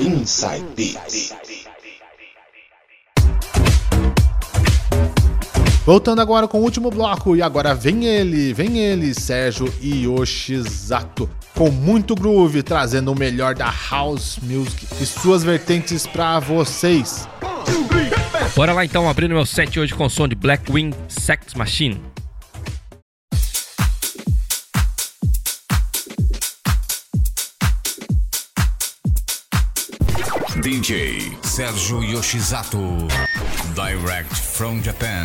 Inside Beats. Voltando agora com o último bloco, e agora vem ele, Sérgio Yoshizato, com muito groove, trazendo o melhor da House Music e suas vertentes pra vocês. Bora lá então, abrindo meu set hoje com o som de Blackwing Sex Machine. DJ Sérgio Yoshizato, direct from Japan.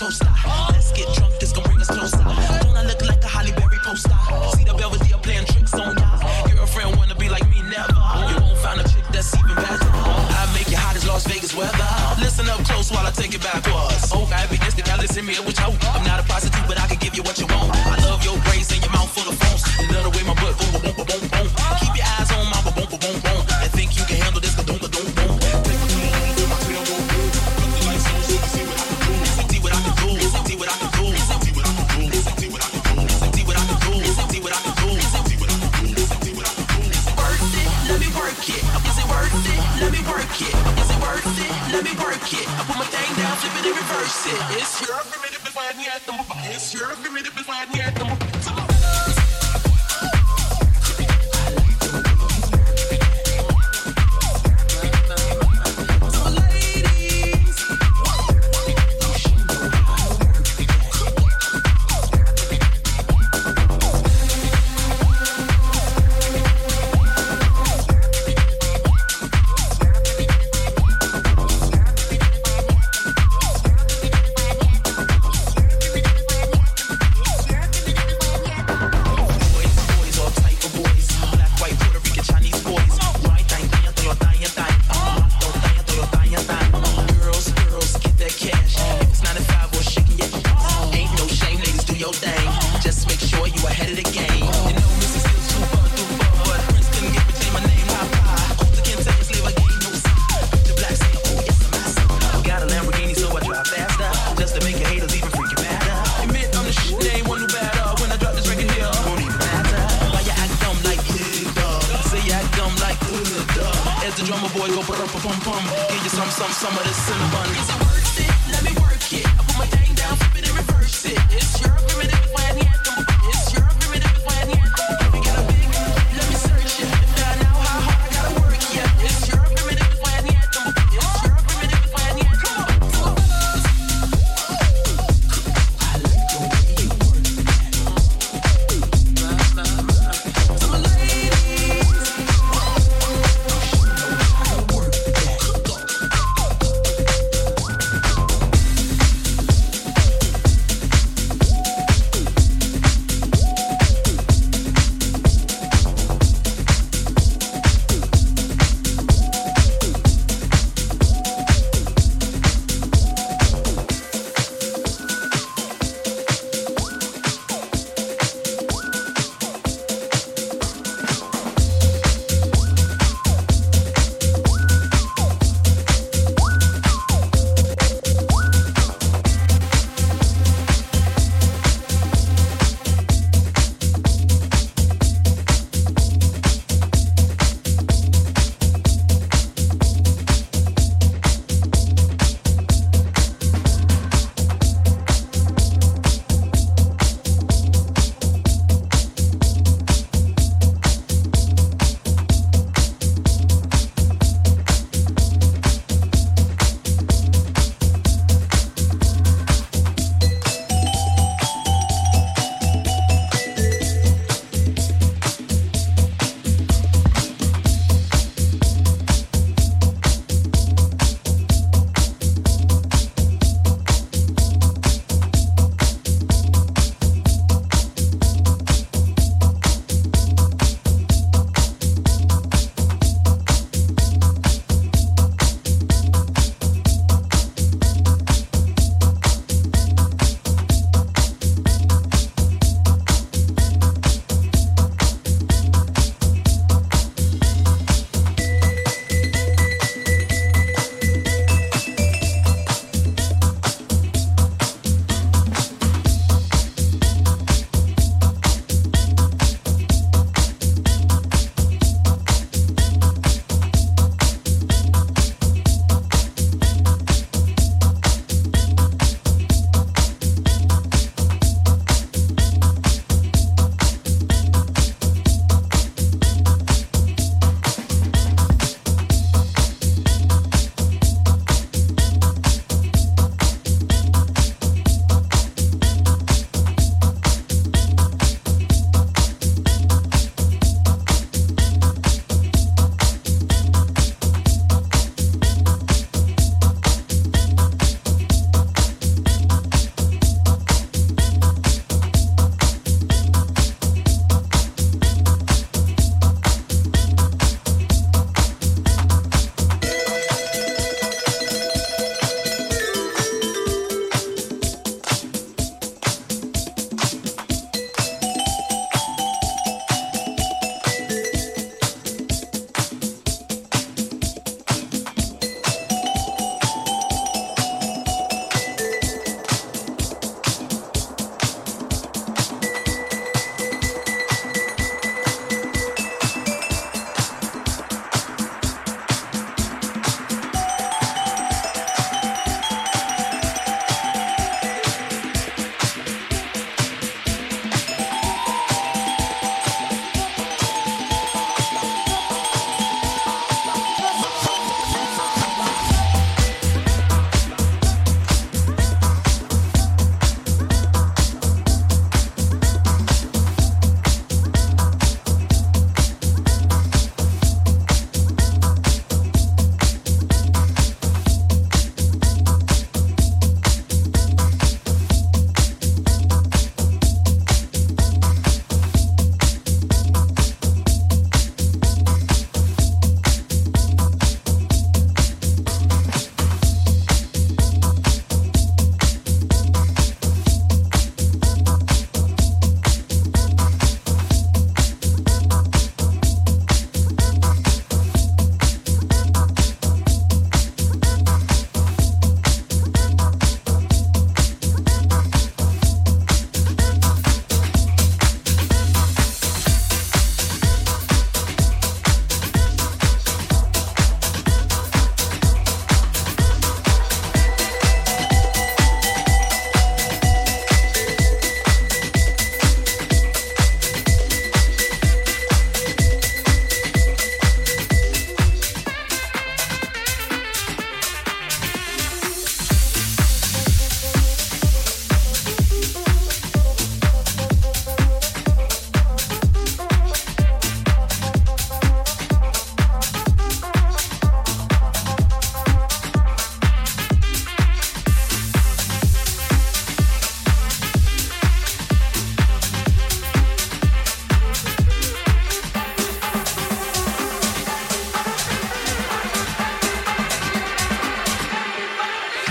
toaster. Let's get drunk, this gon' bring us closer. Don't I look like a Halle Berry poster? See the Belvedere playing tricks on ya. Girlfriend wanna be like me, never. You won't find a chick that's even better. I make it hot as Las Vegas weather. Listen up close while I take it backwards. Oh, I be this, now listen me, which hope. I'm not a prostitute, but I can give you what you want. I love your braids and your mouth full of phones. You love the way my butt boom, boom, boom, boom, boom. Keep your eyes on my boom, boom, boom, boom. And think you can handle this, boom, boom, boom, boom. Take my clean, do my clean, boom, boom. Look the lights on, so you see what I can do. See what I can do, see what I can do. See what I can do, see what I can do. See what I can do, see what I can do. See what I can do, see what I can do. Worth it, let me work it. Is it worth it? Let me work it. Is it worth it? Let me work it. I put my thing down, flip it and reverse it. It's your primitive, it's why I need them. It's your primitive, it's why I need them. Some of this cinnamon. Is it worth it? Let me work it. I put my thing down, flip it and reverse it. It's your primitive, it's why I need them. It's your primitive, it's why I need them. If you get a big, let me search it. If I know how hard I gotta work, yeah. It's your primitive, it's why I need them. It's your primitive, it's why I need them. I like the way you work that. So ladies, show me how to work that.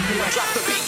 Drop the beat.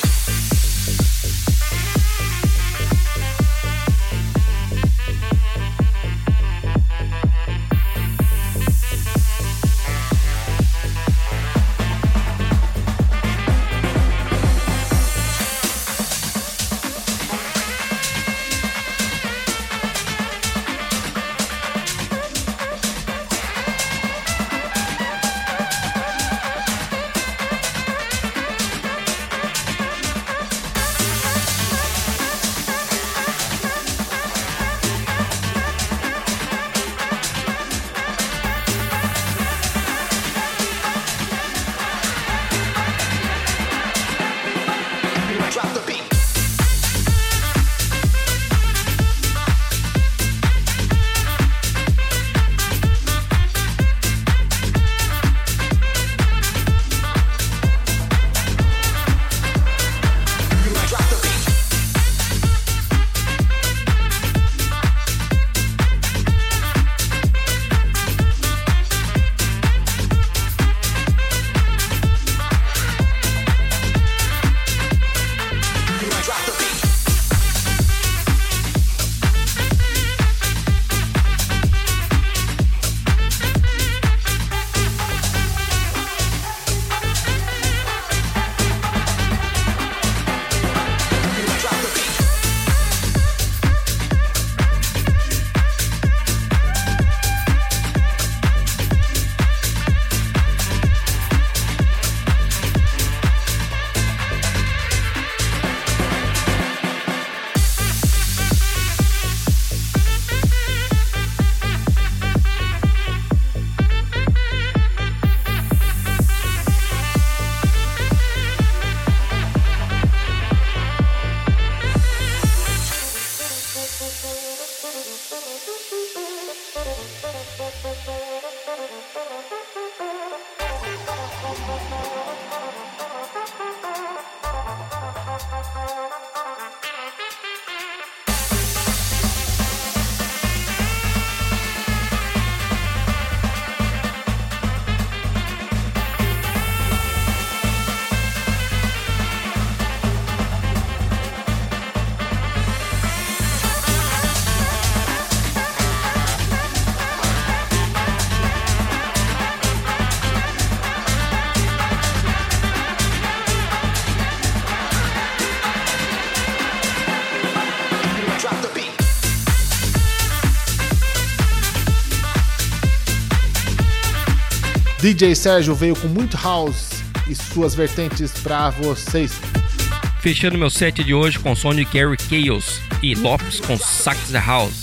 DJ Sérgio veio com muito house e suas vertentes pra vocês. Fechando meu set de hoje com som de Gary Chaos e Lopes com Sax House.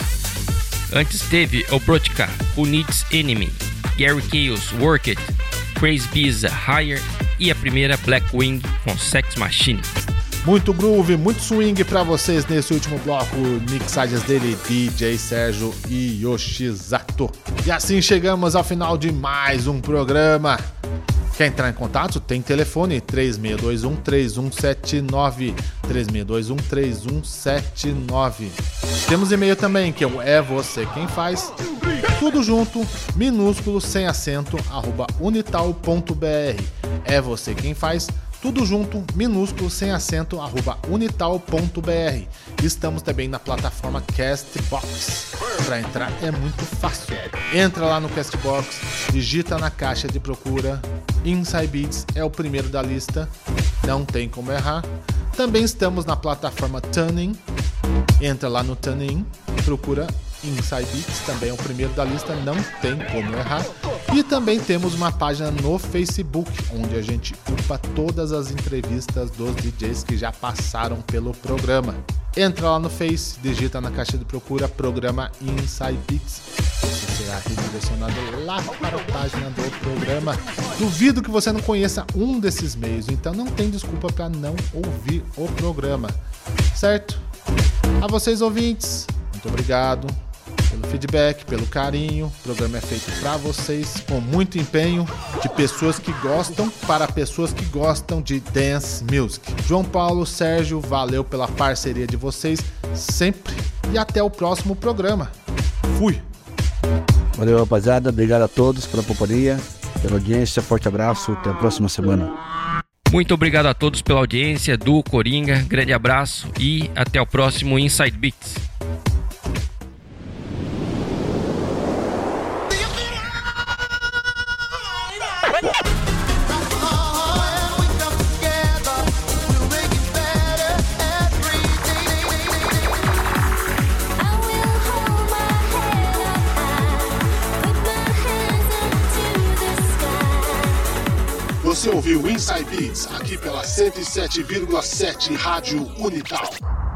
Antes teve Obrotka, Who Needs Enemy, Gary Chaos, Work It, Crazy Bees, Higher e a primeira Black Wing com Sex Machine. Muito groove, muito swing pra vocês nesse último bloco, mixagens dele, DJ Sérgio e Yoshizato. E assim chegamos ao final de mais um programa. Quer entrar em contato? Tem telefone 3621-3179, 3621-3179. Temos e-mail também, que é você quem faz, tudo junto, minúsculo, sem acento, @unital.br. É você quem faz, tudo junto, minúsculo, sem acento, @unital.br. Estamos também na plataforma Castbox. Para entrar é muito fácil. Entra lá no Castbox, digita na caixa de procura Inside Beats, é o primeiro da lista, não tem como errar. Também estamos na plataforma Tuning. Entra lá no Tuning, procura Inside Beats, também é o primeiro da lista, não tem como errar. E também temos uma página no Facebook, onde a gente upa todas as entrevistas dos DJs que já passaram pelo programa. Entra lá no Face, digita na caixa de procura programa Inside Beats. Você será redirecionado lá para a página do programa. Duvido que você não conheça um desses meios, então não tem desculpa para não ouvir o programa, certo? A vocês ouvintes, muito obrigado pelo feedback, pelo carinho. O programa é feito para vocês com muito empenho, de pessoas que gostam para pessoas que gostam de dance music. João Paulo, Sérgio, valeu pela parceria de vocês sempre e até o próximo programa. Fui! Valeu, rapaziada, obrigado a todos pela companhia, pela audiência, forte abraço, até a próxima semana. Muito obrigado a todos pela audiência do Coringa, grande abraço e até o próximo Inside Beats. Você ouviu Inside Beats aqui pela 107,7 Rádio Unital.